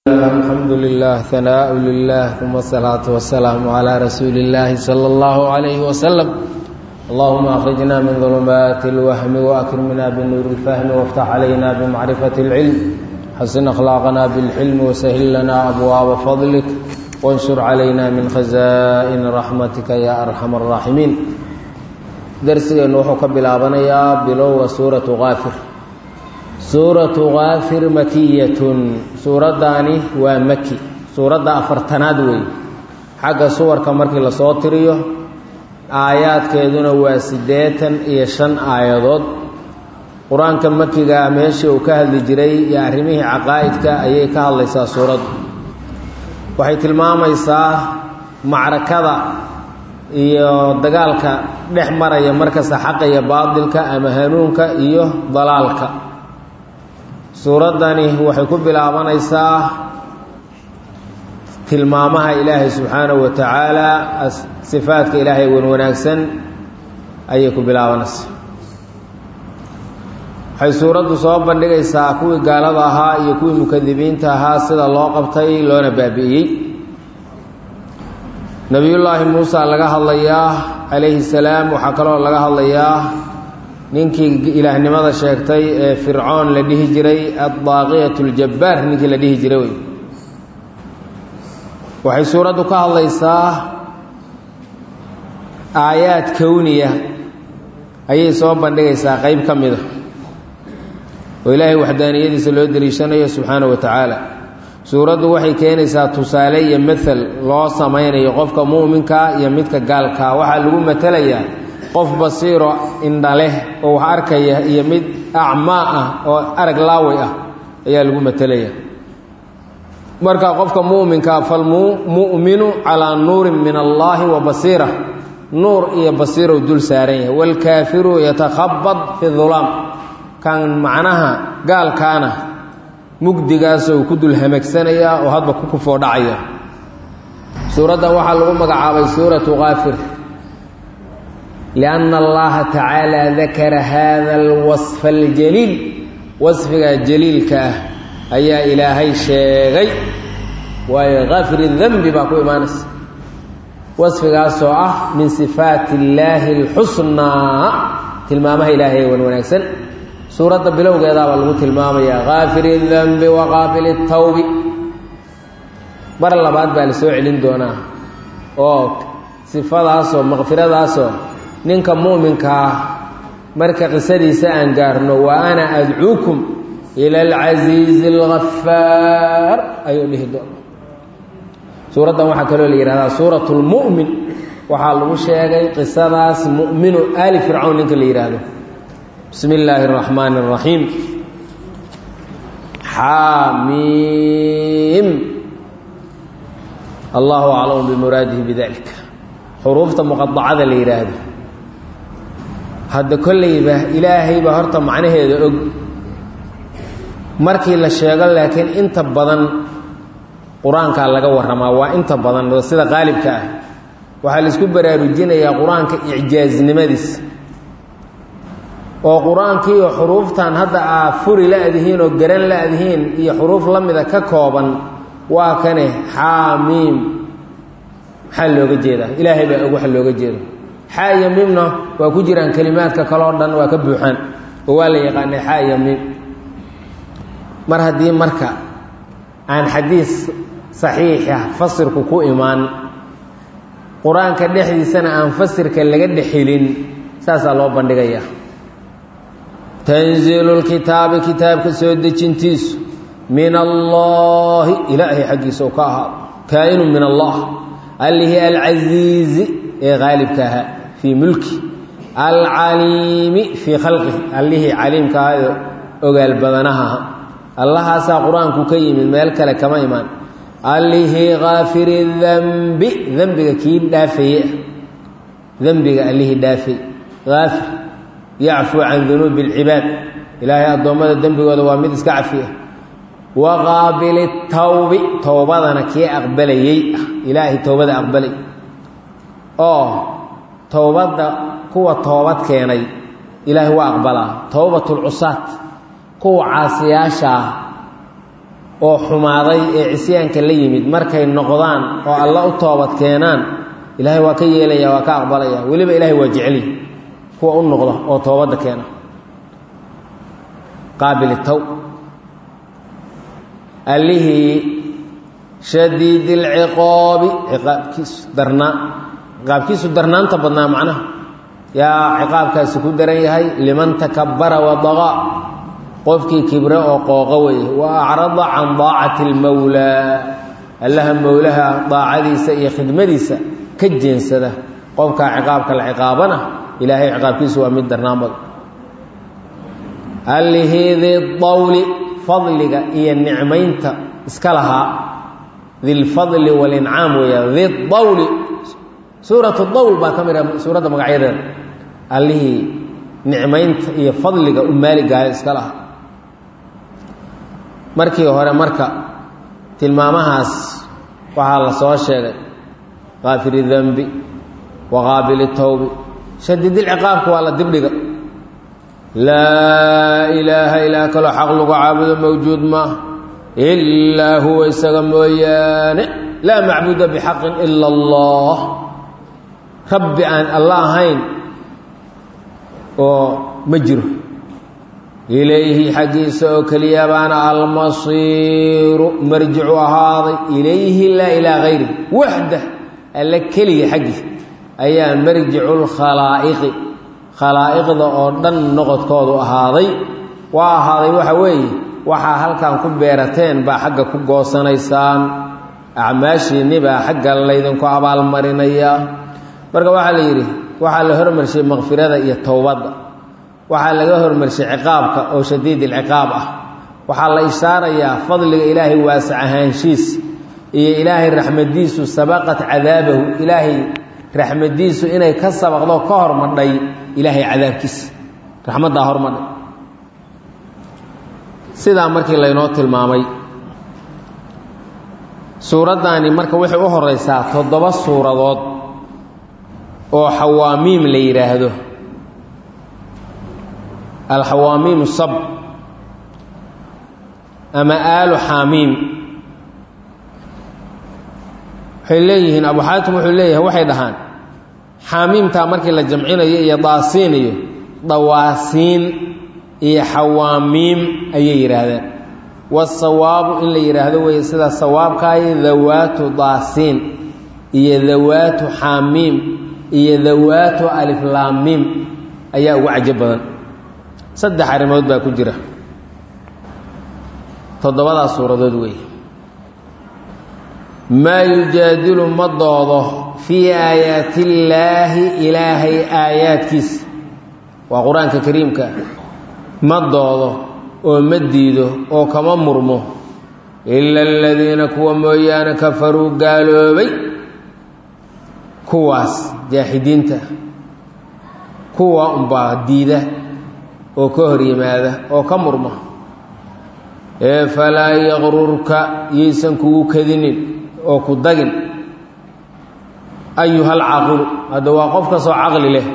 الحمد لله ثناء لله ثم الصلاة والسلام على رسول الله صلى الله عليه وسلم اللهم أخرجنا من ظلمات الوهم وأكرمنا بنور الفهم وافتح علينا بمعرفة العلم حسن أخلاقنا بالحلم وسهل لنا أبواب فضلك وانشر علينا من خزائن رحمتك يا أرحم الراحمين درسي نوحك بلابنيا بلو سورة غافر سورة غافر مكية سورة داني ومكي سورة أفرتناد وي حق صور كمركي لصوتريو آيات كيدونا واسديتا يشن آيادات قرآن كمكي قاميشي وكهل جري يعرميه عقائدك أيه كهل ليسا سورة وحيث الماما يسا معركة iyo dagaalka dhex maraya markasta xaq iyo baadilka ama hanuunka iyo dalaalka suuradani waxay ku bilaabanaysaa tilmaamaha ilaahay subxaanahu wa tacaala sifaadka ilaahay wanaagsan ayay ku bilaabanaysaa waxay suuraddu soo bandhigaysaa kuwii gaalada ahaa iyo kuwii mukadibiinta ahaa sida loo qabtay loona baabi'iyey nabiyullaahi muusa laga hadlayaa calayhi salaam waxaa kaloo laga hadlayaa ninkii ilaahnimada sheegtay ee fircoon la dhihi jiray addaaqiyatu ljabbaar ninkii la dhihi jiray wey waxay suuraddu ka hadlaysaa aayaad kowniya ayay soo bandhigaysaa qeyb ka mida oo ilaahay waxdaaniyadiisa loo daliishanayo subxaanahu wa tacaala suuraddu waxay keenaysaa tusaale iyo maal loo samaynayo qofka mu'minkaa iyo midka gaalkaa waxaa lagu matelayaa qof basiiro indha leh oo wax arkaya iyo mid acmaa ah oo arag laaway ah ayaa lagu matelayaa marka qofka mu'minkaa falmu'minu calaa nuurin min allaahi wa basiira nuur iyo basiirow dul saaran yahay waalkaafiru yatakhabad fi dulaam kan macnaha gaalkaana mugdigaasoo ku dul hamagsanayaa oo hadba ku kufoo dhacaya suuraddan waxaa lagu magacaabay suuratu kaafir lianna allaha tacaala dakara hada alwasfa aljaliil wasfigaa jaliilka ah ayaa ilaahay sheegay waayo kaafir dembi baa ku imaanaysa wasfigaasoo ah min sifaati illaahi alxusnaa tilmaamaha ilaahay wan wanaagsan suuradda bilowgeedaabaa lagu tilmaamayaa kaafiri dembi wa qaabili tawbi mar labaad baa la soo celin doonaa oo sifadaasoo maqfiradaasoo ninka mu'minkaa marka qisadiisa aan gaarno wa ana adcuukum ila alcasiizi alghafaar ayuu dhihi doona suuraddan waxaa kaloo la yidhahdaa suuratu lmu'min waxaa lagu sheegay qisadaas mu'minu aali fircawn ninka la yidhaahdo بسم الله الرحمن الرحيم حاميم الله أعلم بمراده بذلك حروف مقطعة لإرادة هذا كل إلهي بهرت معناه هذا مركي للشيغل لكن انت بدن قرآن كان لغا ورما وانت بدن وسيده غالب كا waxa la isku baraarujinaya quraanka ijaaz nimadiis oo quraanka iyo xuruuftan hadda furi laadihiin oo garan laadihiin iyo xuruuf lamida ka kooban waa kane xaamiim xal looga jeeda ilaahay baa ugu xal looga jeedo xaayimimna waa ku jiraan kalimaadka kale oo dhan waa ka buuxan oo waa la yaqaan xaayimim mar hadii marka aan xadiis saxiix ah fasirku ku imaan quraanka dhexdiisana aan fasirka laga dhaxilin saasa loo bandhigayaa تنزيل الكتاب كتاب كسود جنتيس من الله إلهي حقي سوكاها كائن من الله اللي هي العزيز غالب كها في ملكه العليم في خلقه اللي هي عليم كها أقال بدنها الله سا قرآن كي من مالك لكما إيمان اللي هي غافر الذنب ذنبك كيد دافئ ذنبك اللي هي دافئ غافر يعفو عن ذنوب العباد إلهي الضوامات الدنب وضوامات اسكعفية وقابل التوب توبادنا كي أقبلي إلهي توباد أقبلي توباد كوة توباد كيني إلهي هو أقبلها توبة العصاة كوة عاصياشا oo xumaaday ee cisyaanka la yimid markay noqdaan oo alla u toobad keenaan ilaahay waa ka yeelaya waa ka aqbalaya weliba ilaahay waa jeceli kuwa u noqda oo toobadda keena qaabil taw allihii shadiidil ciqaabi ciqaabkiisu darnaanta badnaa macnaha yaa ciqaabkaasi ku daran yahay liman takabbara wadaqa qofkii kibre oo qooqa weeye wa acrada can daacati lmawlaa allaha mowlaha daacadiisa iyo khidmadiisa ka jeensada qofkaa ciqaabka la ciqaabana ilaahay ciqaabkiisu waa mid darnaan badan allihii didawli fadliga iyo nicmaynta iska lahaa dilfadli walincaam weeya didawli suuratu dawl baa ka mida suuradda magacyadeeda allihii nicmaynta iyo fadliga u maaligaha iska lahaa markii hore marka tilmaamahaas waxaa la soo sheegay qaafiri dembi wa qaabili tawbi shadiidilciqaabka waa la dibdhiga laa ilaaha ilaa kaloo xaq lagu caabudo mawjuud maaha ilaa huwa isaga mooyaane laa macbuda bixaqin ila allah rabbi aan alla ahayn oo ma jiro ilayhi xaggiisa oo keliya baana almasiiru marjicu ahaaday ilayhi laa ilaa hayri waxdah alla keliya xaggiisa ayaa marjicu lkhalaa'iqi khalaa'iqda oo dhan noqodkoodu ahaaday waa ahaaday waxa weeye waxaa halkan ku beerateen baa xagga ku goosanaysaan acmaashiinni baa xagga laydinku abaalmarinayaa marka waxaa la yidhi waxaa la hormarshay makfirada iyo towbadda waxaa laga hormarshay ciqaabka oo shadiid ilciqaab ah waxaa la ishaarayaa fadliga ilaahay waasac ahaanshiisa iyo ilaahay raxmadiisu sabaqat cadaabahu ilaahay raxmadiisu inay ka sabaqdo ka hormadhay ilaahay cadaabkiisa raxmaddaa hormadhay sidaa markii laynoo tilmaamay suuraddaani marka waxay u horeysaa 7 suuradood oo xawaamiim la yidhaahdo alxawaamiim sab ama aalu xaamiim waxay leeyihiin abu xaatim wuxuu leeyahay waxay dhahaan xaamiimtaa markii la jamcinayo iyo daasiin iyo dawaasiin iyo xawaamiim ayay yidhaahdeen wasawaabu in la yidhaahdo weeye sida sawaabkaayo dawaatu daasiin iyo dawaatu xaamiim iyo dawaatu aliflaamiim ayaa ugu cajab badan 3 arrimood baa ku jira 7 suuradood weeye maa yujaadilu ma doodo fii aayaati illaahi ilaahay aayaadkiisa waa qur-aanka kariimka ma doodo oo ma diido oo kama murmo ila aladiina kuwa mooyaane kafaruu gaaloobay kuwaas jaaxidiinta kuwa unbaa diida oo ka hor yimaada oo ka murma ee falaa yaqrurka yaysan kugu kadinin oo ku dagin ayuhal caaqilu hadda waa qof kastoo caqli leh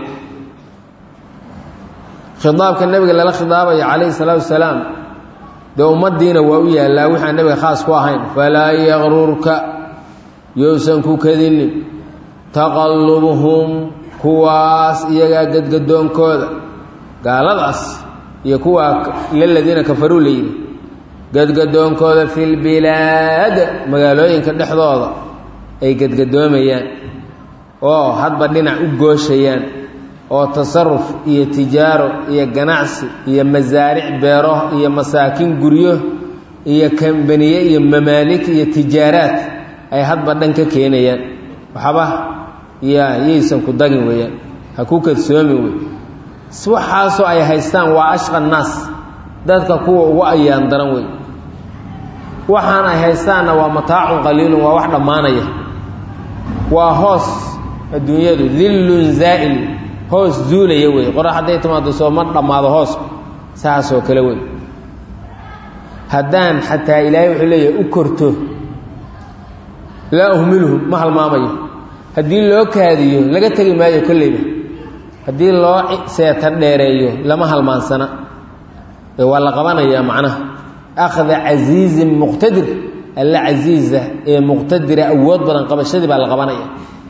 khidaabka nebiga lala khidaabaya calayhi salaatu wasalaam dee ummaddiina waa u yaallaa waxaan nebiga khaas ku ahayn falaa yaqrurka yowsan ku kadinin taqallubuhum kuwaas iyagaa gadgadoonkooda gaaladaas iyo kuwaa liladiina kafaruu la yidhi gadgadoonkooda fi lbilaad magaalooyinka dhexdooda ay gadgadoomayaan oo hadba dhinac u gooshayaan oo tasaruf iyo tijaaro iyo ganacsi iyo masaaric beero iyo masaakin guryo iyo kambaniye iyo mamaalik iyo tijaaraad ay hadba dhan ka keenayaan waxba yaysan ku dagin weeyaan ha ku kadsoomin wey waxaasoo ay haystaan waa ashqa naas dadka kuwa ugu ayaan daran wey waxaan ay haystaanna waa mataacun qaliilun waa wax dhammaanaya waa hoos adduunyadu dillun zaa'il hoos zuulaya wey qorax hadday timaado soo ma dhammaado hoos saasoo kale wey haddaan xataa ilaahay wuxuu leeyahay u korto laa uhmiluhum ma halmaamayo haddii loo kaadiyo laga tegi maayo kolleyba haddii loo seeta dheereeyo lama halmaansana ee waa la qabanayaa macnaha akhda casiizin muqtadir alla casiiza ee muqtadira awood badan qabashadii baa la qabanaya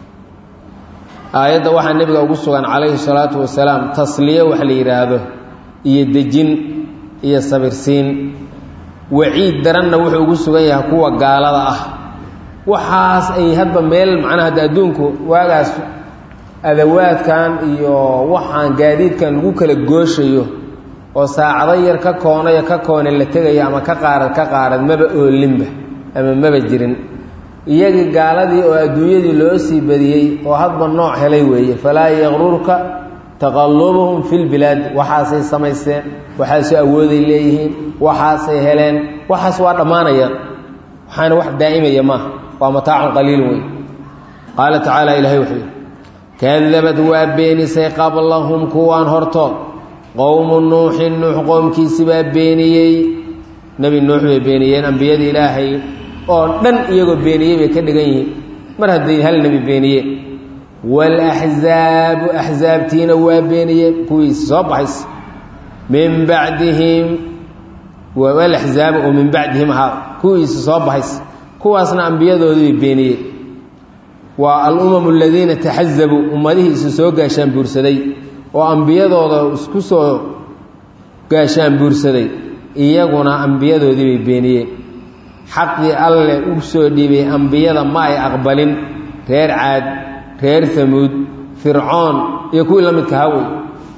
aayadda waxaa nebiga ugu sugan calayhi salaatu wasalaam tasliye wax la yidhaahdo iyo dejin iyo sabirsiin waciid daranna wuxuu ugu sugan yahay kuwa gaalada ah waxaas ay hadba meel macnaha hadda adduunku waagaas adawaadkan iyo waxaan gaadiidkan lagu kala gooshayo oo saacado yar ka koonaya ka koone la tegaya ama ka qaarad maba oolinba ama maba jirin iyagii gaaladii oo adduunyadii loo sii badiyey oo hadba nooc helay weeye falaa yaqrurka taqallubuhum fi lbilaad waxaasay samaysteen waxaasoo awooday leeyihiin waxaasay heleen waxaas waa dhammaanayaan waxaana wax daa'imaya maaha waa mataacun qaliil wey qaala tacaala ilahay wuxuu yidhi kadabad waa beenisay qablahum kuwaan hortood qowmu nuuxin nuux qoomkiisii baa beeniyey nebi nuux bay beeniyeen ambiyada ilaahay oo dhan iyagoo beeniyey bay ka dhigan yihiin mar hadday hal nebi beeniyeen walaxzaabu axsaabtiina waa beeniyeen kuwiisi soo baxays min bacdihim walaxzaabu oo min bacdihim ahaa kuwiisi soo baxays kuwaasna ambiyadoodii bay beeniyeen waa alumamu aladiina taxazabuu ummadihii isu soo gaashaan buursaday oo ambiyadooda isku soo gaashaan buursaday iyaguna ambiyadoodii bay beeniyeen xaqii alle u soo dhiibay ambiyada ma ay aqbalin reer caad reer hamuud fircoon iyo kuwii la midka hawey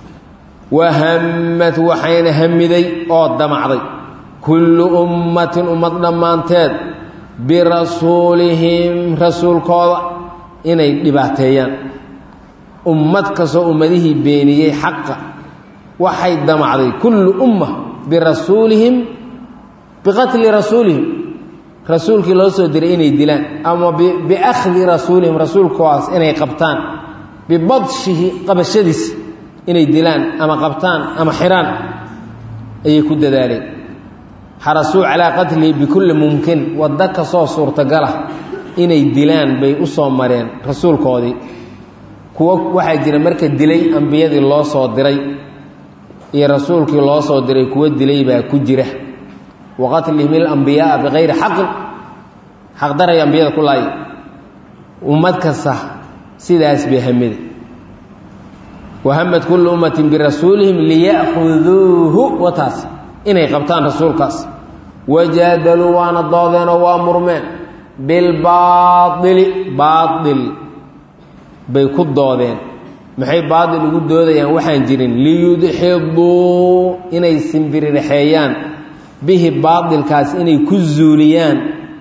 wahammad waxayna hamiday oo damacday kullu ummatin ummad dhammaanteed birasuulihim rasuulkooda inay dhibaateeyaan ummad kastoo ummadihii beeniyey xaqa waxay damacday kullu umma birasuulihim biqatli rasuulihim rasuulkii loo soo diray inay dilaan ama biakhdi rasuulihim rasuulkoodaas inay qabtaan bibadshihi qabashadiis inay dilaan ama qabtaan ama xiraan ayay ku dadaaleen xarasuu calaa qatlihi bikulli mumkin waddo kastoo suurtagalah inay dilaan bay u soo mareen rasuulkoodii kuwo waxaa jira marka dilay ambiyadii loo soo diray iyo rasuulkii loo soo diray kuwo dilay baa ku jira waqatlihim ilambiyaaa bikayri xaqin xaqdaray ambiyada ku laaya ummad kasta sidaas bay hamiday wahamad kullu ummatin birasuulihim liya'khuduuhu wataas inay qabtaan rasuulkaas wajaadaluu waana doodeenoo waa murmeen bilbaaili baail bay ku doodeen maxay baail ugu doodayaan waxaan jirin liyudxiduu inay simbirirxeeyaan bihi baailkaas inay ku zuuliyaan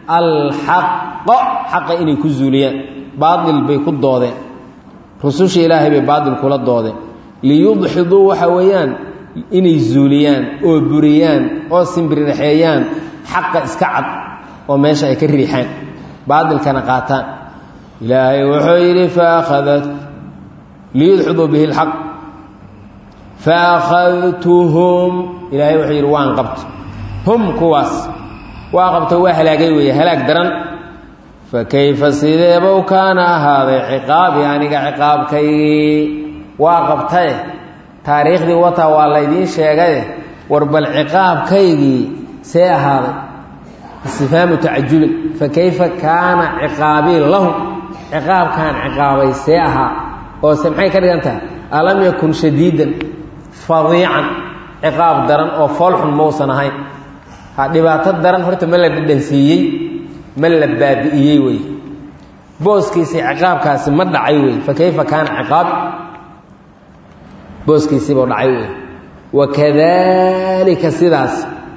alxaqo xaqa inay ku zuuliyaan baail bay ku doodeen rususha ilaahay bay baail kula doodeen liyudxiduu waxa weeyaan inay zuuliyaan oo buriyaan oo simbirirxeeyaan xaqa iska cad oo meesha ay ka riixaan baailkana qaataan ilaahay wuxuu yidhi faakhadat liyudxiduu bihi lxaq faakhadtuhum ilaahay wuxuu yidhi waan qabto hum kuwaas waa qabto waa halaagay weeye halaag daran fa kayfa sideebow kaana ahaaday ciqaabi aniga ciqaabkaygii waa qabtaye taariikhdii wataa waa laydiin sheegaye war bal ciqaabkaygii see ahaaday istifhaamu tacajubin fa kayfa kaana ciqaabii lahum ciqaabkaan ciqaabay see ahaa oo se maxay ka dhigan tahay alam yakun shadiidan fadiican ciqaab daran oo foolxun mausan ahayn dhibaato daran horta ma la dhadhansiiyey ma la baabi'iyey wey booskiisii ciqaabkaasi ma dhacay wey fa kayfa kaana ciqaab booskiisiibuu dhacay wey wakadalika sidaas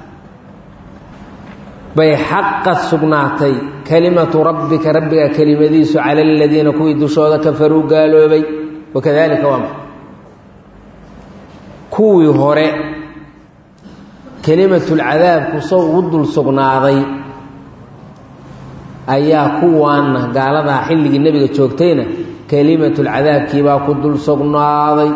bay xaqa sugnaatay kelimatu rabbika rabbiga kelimadiisu cala aladiina kuwii dushooda kafaruu gaaloobay wakadalika waa ma kuwii hore kelimatulcadaabku sow ugu dul sugnaaday ayaa kuwaanna gaaladaa xilligii nebiga joogtayna kelimatulcadaabkiibaa ku dul sugnaaday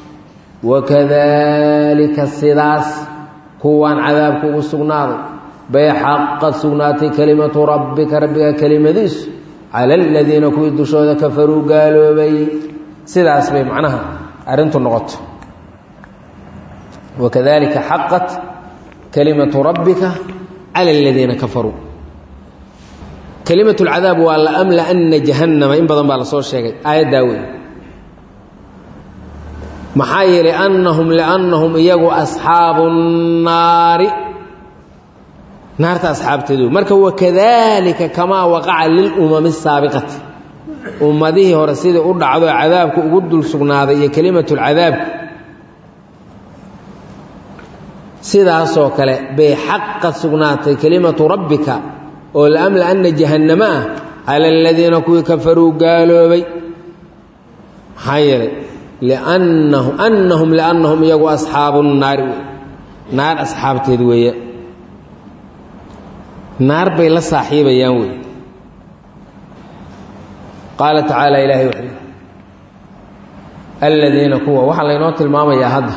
wakadalika sidaas kuwaan cadaabku ugu sugnaaday bay xaqad sugnaatay kelimatu rabbika rabbiga kelimadiisu cala aladiina kuwii dushooda kafaruu gaaloobay sidaas bay macnaha arrintu noqoto wakadalika xaqat kalimatu rabbika cala aladiina kafaruu kalimatu lcadaab waa laamlaana jahannama in badan baa la soo sheegay aayaddaa wey maxaa yeelay liannahum iyagu asxaabu nnaari naarta asxaabteedu marka wakadalika kamaa waqaca lilumami asaabiqati ummadihii hore sidai u dhacdo cadaabku ugu dul sugnaaday iyo kelimatulcadaabku sidaasoo kale bay xaqa sugnaatay kelimatu rabbika oo laamlaana jahannama ah cala aladiina kuwii kafaruu gaaloobay maxaa yeelay liannahum iyagu asxaabu naari wey naar asxaabteed weeye naar bay la saaxiibayaan wey qaala tacaala ilaahay wuxuu aladiina kuwa waxaa laynoo tilmaamayaa hadda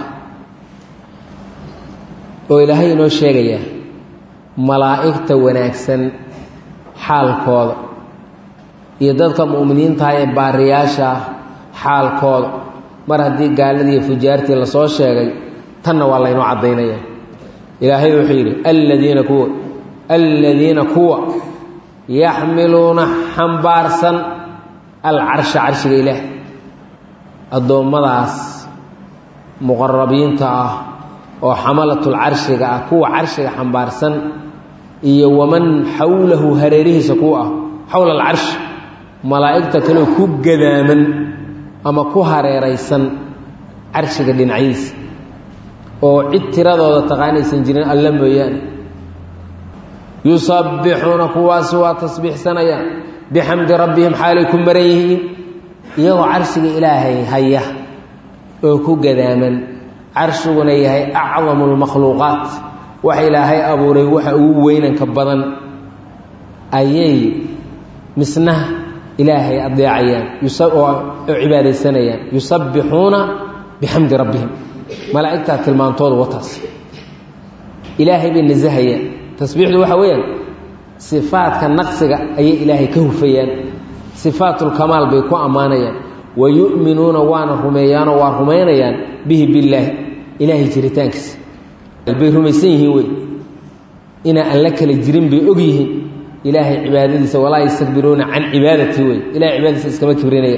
oo ilaahay inoo sheegayaa malaa'igta wanaagsan xaalkooda iyo dadka mu'miniintaha ee baariyaasha ah xaalkooda mar haddii gaaladii iyo fujaartii lasoo sheegay tanna waa laynoo caddaynaya ilaahay wuxuu yidhi aladiina kuwa yaxmiluuna xambaarsan alcarsha carshiga ilaah addoommadaas muqarabiinta ah oo xamalatul carshiga ah kuwa carshiga xambaarsan iyo waman xawlahu hareerihiisa kuwa ah xowla alcarshi malaa'igta kaleo ku gadaaman ama ku hareeraysan carshiga dhinacyadiisa oo cid tiradooda taqaanaysan jirin alla mooyaane yusabbixuuna kuwaasi waa tasbiixsanayaan bixamdi rabbihim xaalay ku maran yihiin iyagoo carshiga ilaahay haya oo ku gadaaman carshiguna yahay acdamu lmakhluuqaat wax ilaahay abuuray waxa ugu weynanka badan ayay misna ilaahay adeecayaan oo cibaadaysanayaan yusabbixuuna bixamdi rabbihim malaa'igtaa tilmaantooda wataas ilaahay bay nasahayaan tasbiixdu waxa weeyaan sifaadka naqsiga ayay ilaahay ka hufayaan sifaatulkamaal bay ku ammaanayaan wa yu'minuuna waana rumeeyaanoo waa rumaynayaan bihi billaahi ilaahay jiritaankiisa bay rumaysan yihiin wey inaa aan la kala jirin bay og yihiin ilaahay cibaadadiisa walaa yastakbiruuna can cibaadatii wey ilahay cibaadadiisa iskama kibrinaya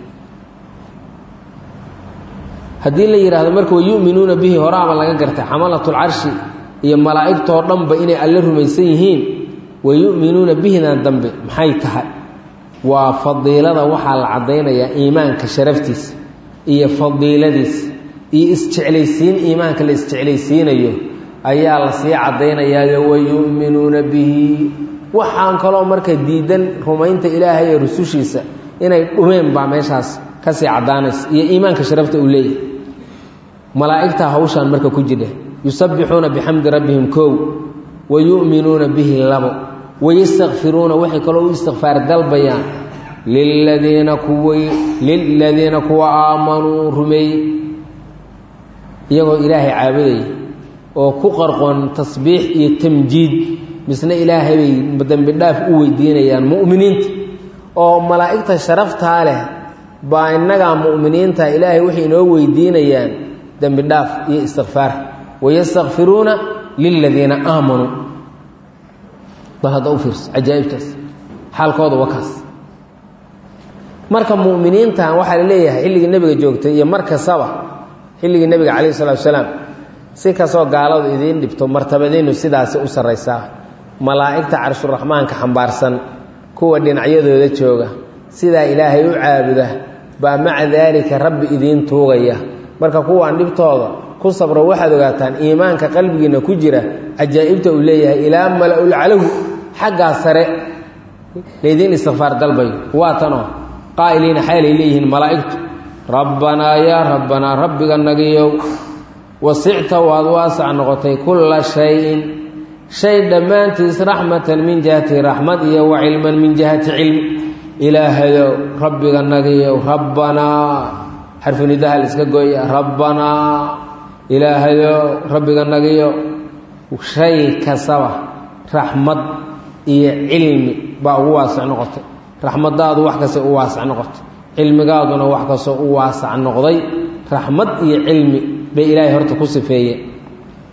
haddii la yidhaahdo marka wayu'minuuna bihi horaaba laga gartay xamalatlcarshi iyo malaa'igtoo dhanba inay alle rumaysan yihiin wayu'minuuna bihidan dambe maxay tahay waa fadiilada waxaa la caddaynayaa iimaanka sharaftiisa iyo fadiiladiisa iyo isjeclaysiin iimaanka la isjeclaysiinayo ayaa la sii caddaynayaa wayu'minuuna bihi waxaan kaloo marka diidan rumaynta ilaahay ee rusushiisa inay dhumeen baa meeshaas ka sii caddaanaysa iyo iimaanka sharafta uu leeyahay malaa'igtaa hawshaan marka ku jidha yusabbixuuna bixamdi rabbihim kow wayu'minuuna bihi labo wayastakfiruuna waxay kaloo u istikfaar dalbayaan liladiina kuwa aamanuu rumeeyey iyagoo ilaahay caabudaya oo ku qarqoon tasbiix iyo tamjiid misna ilaahay bay dembi dhaaf u weydiinayaan mu'miniinta oo malaa'igta sharaftaa leh baa innagaa mu'miniinta ilaahay waxay inoo weydiinayaan dembi dhaaf iyo istikfaar wayastakfiruuna liladiina aamanuu bal hadda u fiirso cajaa'ibtaas xaalkooda waa kaas marka mu'miniintan waxaa la leeyahay xilligii nebiga joogtay iyo mar kastaba xilligii nebiga calayhi salatu wasalaam si kastoo gaaladu idiin dhibto martabadiinnu sidaasi u sarraysaa malaa'igta carshuraxmaanka xambaarsan kuwa dhinacyadooda jooga sidaa ilaahay u caabuda baa maca daalika rabbi idiin tuugaya marka kuwaan dhibtooda ku sabro waxaad ogaataan iimaanka qalbigiinna ku jira cajaa'ibta uu leeyahay ilaa mala-ul calahu xaggaa sare laydiin istikfaar dalbayo waa tanoo qaa'iliina xaalay leeyihiin malaa'igtu rabbanaa yaa rabbanaa rabbiga nagiyow wasicta waad waasac noqotay kulla shayin shay dhammaantiis raxmatan min jihati raxmad iyo wa cilman min jihati cilmi ilaahayow rabbiga nagiyow rabbanaa xarfunidaha la iska gooya rabbanaa ilaahayow rabbiga nagiyo shay kastaba raxmad iyo cilmi baa ugu waasac noqotay raxmadaadu wax kasta u waasac noqotay cilmigaaduna wax kastoo u waasac noqday raxmad iyo cilmi bay ilaahay horta ku sifeeyeen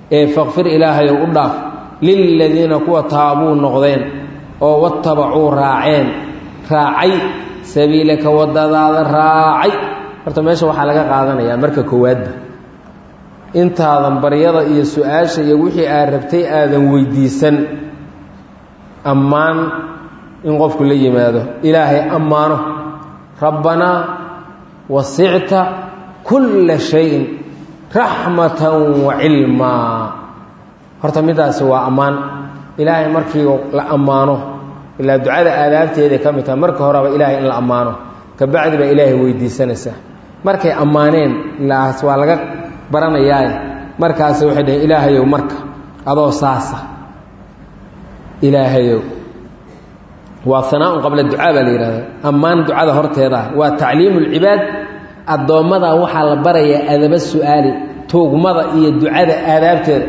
faqfir ilaahayow u dhaaf liladiina kuwa taabuu noqdeen oo wattabacuu raacay sabiilaka waddadaada raacay. horta meesha waxaa laga qaadanayaa marka koowaadba intaadan baryada iyo su-aasha iyo wixii aad rabtay aadan weydiisan ammaan in qofku la yimaado, ilaahay ammaano. rabbanaa wasicta kulla shayin raxmatan wa cilmaa. horta midaasi waa ammaan. ilaahay markii la ammaano, ilaa ducada aadaabteeday ka mid tahay marka horeba ilaahay in la ammaano, kabacdi baa ilaahay weydiisanaysaa. markay ammaaneen ilaas waa laga baranayaaye markaas waxay dhaheen ilaahayow marka adoo saasa ilaahayow. waa hanaaun qabla ducaa baa la yidhahdaa. ammaan ducada horteeda waa tacliimu lcibaad. addoommada waxaa la barayaa adaba su-aali, tuugmada iyo ducada aadaabteeda.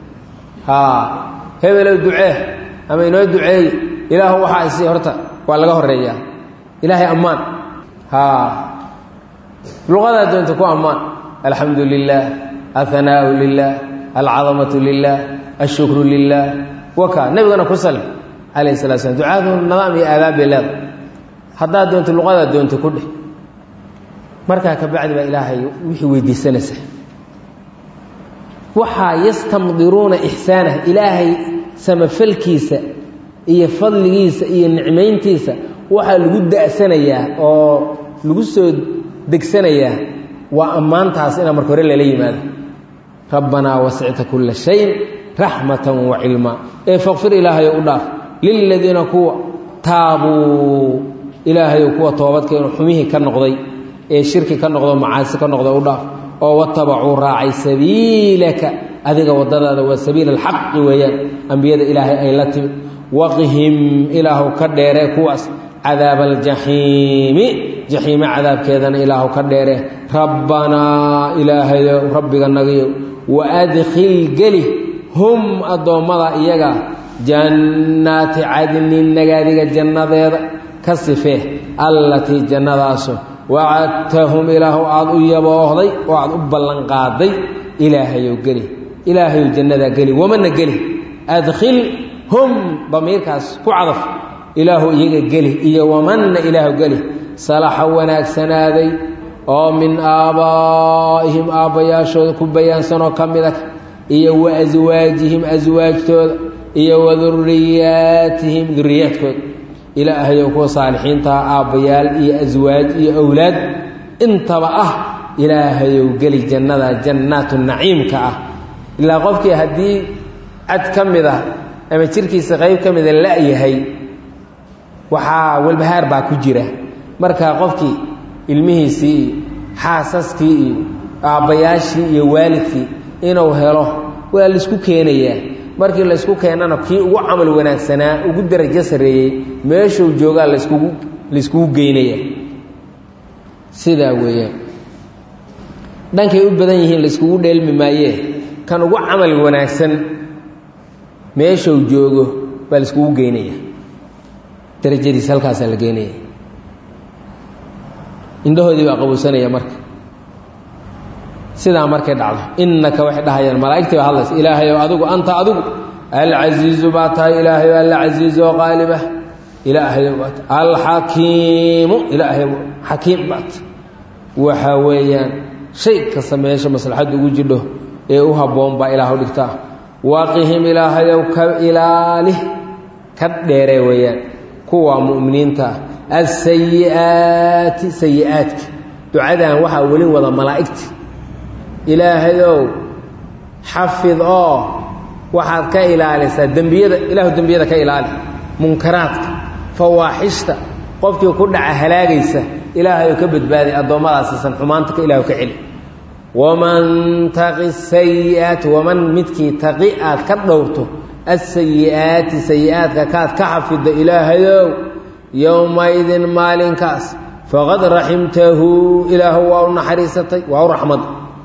hebelow ducee ama inoo duceey ilaahu waxaa isii horta waa laga horeeyaa. ilaahay ammaan. luqadaa doonta ku ammaan. alxamdu lilah, athanaau lilah, alcadamatu lilah, ashukru lilah. waka nebigana ku sali calayh salatu slam. ducaadu nidaam iyo aadaab bay leeda. haddaad doonto luqadaa doonta ku dheh. markaa kabacdi baa ilaahay wixii weydiisanaysa. waxaa yastamdiruuna ixsaanah, ilaahay samafalkiisa iyo fadligiisa iyo nicmayntiisa waxaa lagu da'sanayaa oo lagu soo degsanayaa waa ammaantaas inaa marka hore lala yimaado. rabbanaa wasicta kulla shayin raxmatan wa cilmaa. faqfir ilaahayow u dhaaf liladiina kuwa taabuu, ilaahayow kuwa toobadkeenu xumihii ka noqday ee shirki ka noqdo macaasi ka noqda u dhaaf. oo watabacuu raacay sabiilaka, adiga waddadaada waa sabiil alxaqi weeyaan, ambiyada ilaahay ay la timid. waqihim ilaahu ka dheere kuwaas cadaaba aljaxiimi, jaxiime cadaabkeedana ilaahu ka dheere. rabbanaa ilaahayow rabbiga nagayow waadkhil geli hum addoommada iyaga jannaati cadnin, nagaadiga jannadeeda ka sifee, allatii jannadaaso wacadtahum ilaahu aada u yaboohday oo aada u ballanqaaday. ilaahayow geli, ilaahayow jannadaa geli. wamana geli adkhil hum damiirkaas ku cadaf, ilaahu iyaga geli iyo wamanna ilaahu geli salaxa wanaagsanaaday oo min aabaa'ihim aabbayaashooda ku bayaansanoo ka mida iyo wa aswaajihim aswaajtooda iyo wa duriyaatihim duriyaadkooda. ilaahayow kuwa saalixiintaha aabbayaal iyo aswaaj iyo awlaad intaba ah ilaahayow geli jannada jannaatu naciimka ah. ilaa qofkii haddii cad ka mid ah ama jirkiisa qayb ka mida la-yahay waxaa walbahaar baa ku jira. markaa qofkii ilmihiisii iyo xaasaskii iyo aabbayaashii iyo waalidkii inuu helo waa laisku keenayaa. markii laysku keenana kii ugu camal wanaagsanaa ugu darajo sarreeyey meeshuu joogaa layskugu geynaya. sidaa weeyaan dhankay u badan yihiin layskugu dheelmi maayee kan ugu camal wanaagsan meeshuu joogo baa layskugu geynaya, darajadiisa halkaasaa la geynaya. indhahoodii baa qabowsanaya marka. sidaa markay dhacdo innaka waxay dhahayaan malaa'igtii baa hadlaysa, ilaahayow adigu anta adigu alcasiizu baa tahay, ilaahayow alla casiizu oo qaalibah, ilaahayow baa tahay alxakiimu, ilaahayow xakiim baa tahay. waxaa weeyaan shay kasta meesha maslaxadda ugu jidho ee u habboon baa ilaahu dhigtaa. waaqihim ilaahayow ka ilaali, ka dheeree weeyaan kuwa mu'miniinta ah asayi'aati, sayi'aadka. ducadan waxaa weli wada malaa'igta. ilaahayow xafid oo waxaad ka ilaalisaa dembiyada, ilaahu dembiyada ka ilaali, munkaraadka, fawaaxishta qofkii ku dhaca halaagaysa ilaahayow ka badbaadi, addoommadaasiisan xumaanta ka ilaahu ka celi. waman taqi sayi'aati, waman midkii taqi aad ka dhowrto asayi'aati, sayi'aadka kaad ka xafiddo ilaahayow yowmaidin maalinkaas faqad raximtahu, ilaahu waa u naxariisatay, waa u raxmad.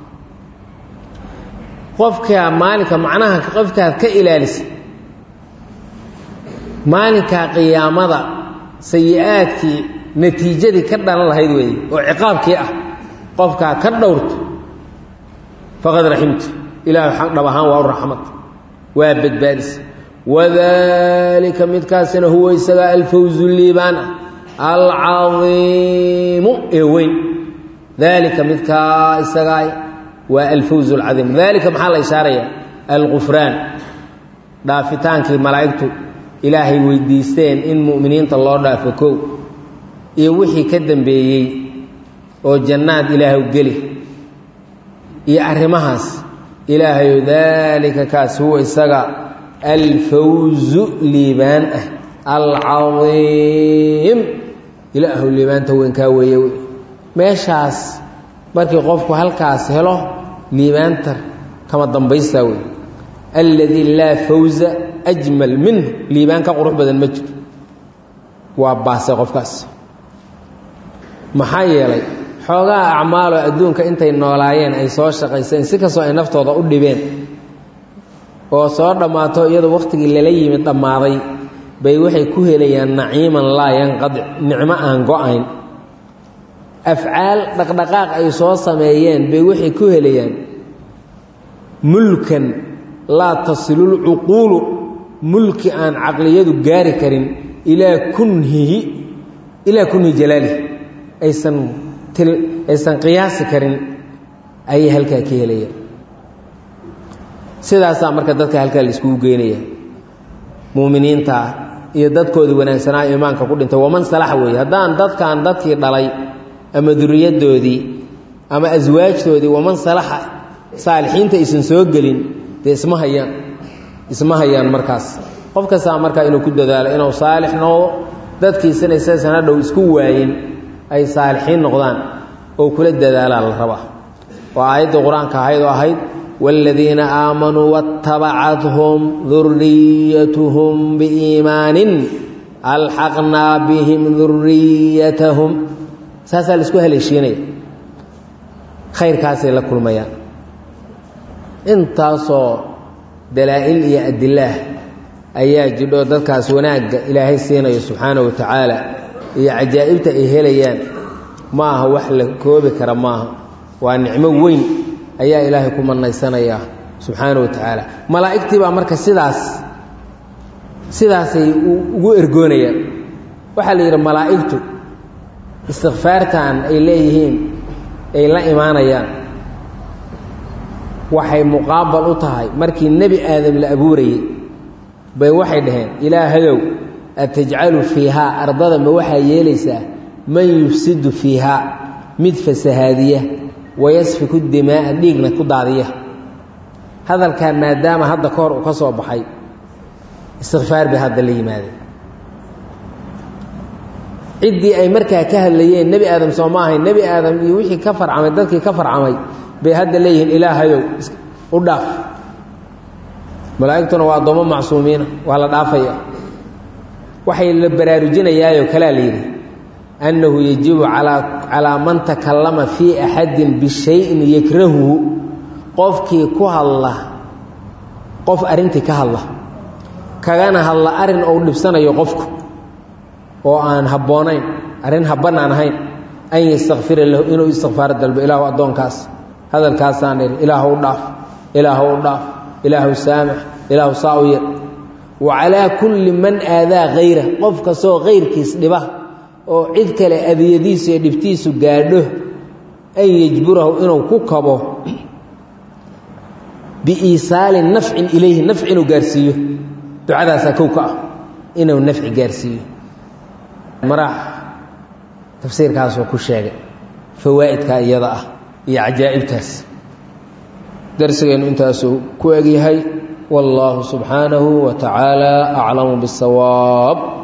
qofkaa maalinka macnaha qofkaad ka ilaalisa maalinkaa qiyaamada sayi-aadkii natiijadii ka dhalan lahayd weeye oo ciqaabkii ah qofkaa ka dhowrto faqad raximtu, ilaahay xaq dhabahan waa raxmad waa badbaadis wadaalika midkaasina huwa isaga alfawzu liibaan alcadiimu ee weyn daalika midkaa isaga waa alfawzu alcadiim daalika maxaa la ishaaraya alqufraan dhaafitaankii malaa'igtu ilaahay weydiisteen in mu'miniinta loo dhaafo kow iyo wixii ka dambeeyey oo jannaad ilaahay u geli iyo arrimahaas ilaahayo daalika kaas huwa isaga alfawzu liibaan ah alcadiim ilaahu liibaanta weynkaa weeye meeshaas markii qofku halkaas helo liibaanta kama dambaystaa wey alladii laa fawza ajmal minhu liibaan ka qurux badan ma jiro waa baasay qofkaas maxaa yeelay xoogaa acmaaloo adduunka intay noolaayeen ay soo shaqayseen si kastoo ay naftooda u dhibeen oo soo dhammaato iyadoo wakhtigii lala yimid dhammaaday bay waxay ku helayaan naciiman laa yanqadic nicmo aan go-ayn afcaal dhaqdhaqaaq ay soo sameeyeen bay waxay ku helayaan mulkan laa tasilulcuquulu mulki aan caqliyadu gaari karin ilaa kunhi jalaalihi aysan qiyaasi karin ayay halkaa ka helayaan sidaasaa marka dadka halkaa la iskugu geynaya muuminiinta iyo dadkoodii wanaagsanaa iimaanka ku dhintay waman salaxa weeye haddaan dadkan dadkii dhalay ama duriyadoodii ama aswaajtoodii waman salaxa saalixiinta aysan soo gelin dee isma hayaan markaas qof kastaa markaa inuu ku dadaalo inuu saalix noqdo dadkiisana isaysan hadhow isku waayin ay saalixiin noqdaan oo kula dadaalaa la rabaa waa aayaddii qur-aanka ahayd oo ahayd waaladiina aamanuu waatabacathum duriyatuhum biiimaanin alxaqnaa bihim duriyatahum saasaa la isku haleeshiinaya khayrkaasay la kulmayaan intaasoo dalaa'il iyo adilaah ayaa jidho dadkaas wanaagga ilaahay siinayo subxaanahu wa tacaala iyo cajaa'ibta ay helayaan ma aha wax la koobi kara maaha waa nicmo weyn ayaa ilaahay ku manaysanayaa subxaanahu wa tacaala malaa'igtii baa marka sidaasay ugu ergoonayaan waxaa la yidhi malaa'igtu istikfaartan ay leeyihiin ay la imaanayaan waxay muqaabal u tahay markii nebi aadam la abuurayey bay waxay dhaheen ilaahayow atajcalu fiihaa ardada ma waxaa yeelaysaa man yufsidu fiihaa mid fasahaadiya wayasfiku dimaa'a dhiigna ku daadiya hadalkaa maadaama hadda ka hor uu ka soo baxay istikfaar bay hadda la yimaadeen ciddii ay markaa ka hadlayeen nebi aadam soo ma ahayn nebi aadam iyo wixii ka farcamay dadkii ka farcamay bay hadda leeyihiin ilaahayow u dhaaf malaa'igtuna waa addoommo macsuumiina waa la dhaafaya waxay la baraarujinayaayoo kalaa la yidhi annahu yajibu calaa man takallama fii axadin bishayin yakrahuhu qofkii ku hadla qof arrintii ka hadla kagana hadla arrin ou dhibsanayo qofku oo aan habboonayn arrin habban aan ahayn an yastakfira lahu inuu istikfaaro dalbo ilaahu addoonkaas hadalkaasaan idhi ilaahu u dhaaf ilaahu u dhaaf ilaahu saamax ilaahu saa u yar wa calaa kulli man aadaa hayra qof kastoo kayrkiis dhiba oo cid kale adiyadiisu iyo dhibtiisu gaadho an yajburahu inuu ku kabo biiisaali nafcin ilayhi nafci inuu gaarsiiyo ducadaasaa kow ka ah inuu nafci gaarsiiyo maraax tafsiirkaasuu ku sheegay fawaa'idka iyada ah iyo cajaa'ibtaas darsigeennu intaasuu ku egyahay wallaahu subxaanahu wa tacaala aclamu biاsawaab